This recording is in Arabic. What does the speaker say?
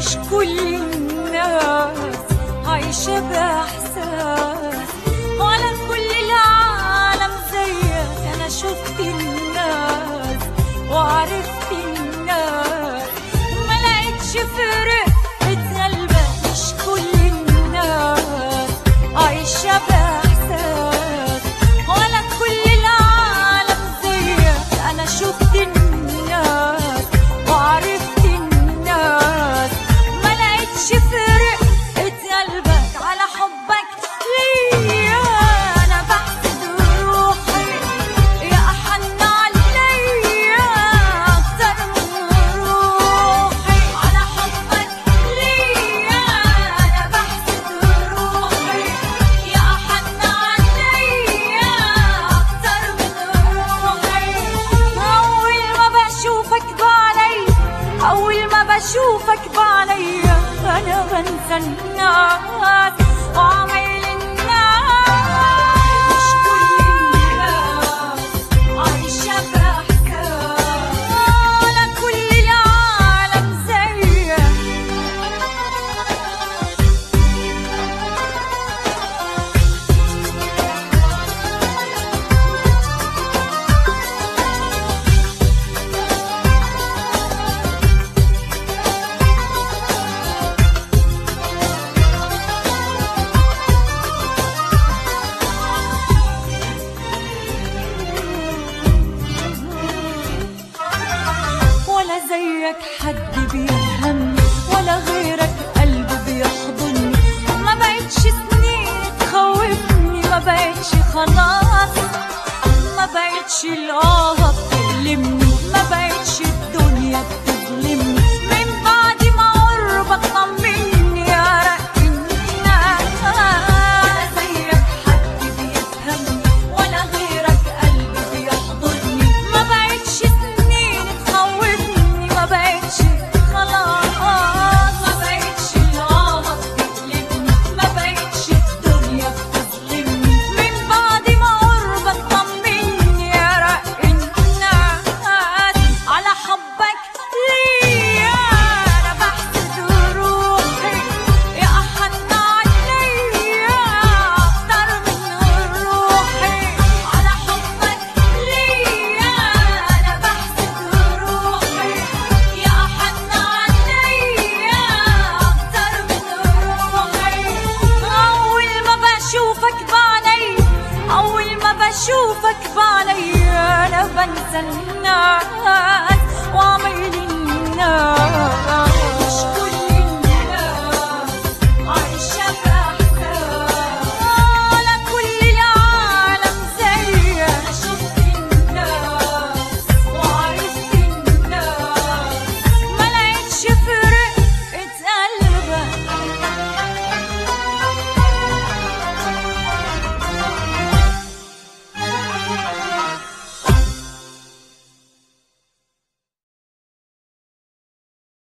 مش كل الناس عايشة بإحساس، ولا كل العالم زيك. أنا شفت الناس وعرفت الناس، ما لقيتش فرق قلبك. مش كل الناس عايشة بإحساس، ولا كل العالم زيك. أنا شفت الناس وعرفت الناس، ما لقيتش فرق قلبك على حبك ليا. أنا بحسد روحي يا أحن عليا أكتر من روحي على حبك ليا. أنا بحسد روحي يا أحن عليا أكتر من روحي. أول ما بشوفك بعليا أنا بنسى الناس وعمايل الناس. مش كل الناس عايشة بإحساس، ولا كل العالم زيك. ولا زيك حد بيفهمني، ولا غيرك قلبي بيحضني. ما بقتش سنين تخوفني، ما بقتش خلاص، ما بقتش الآه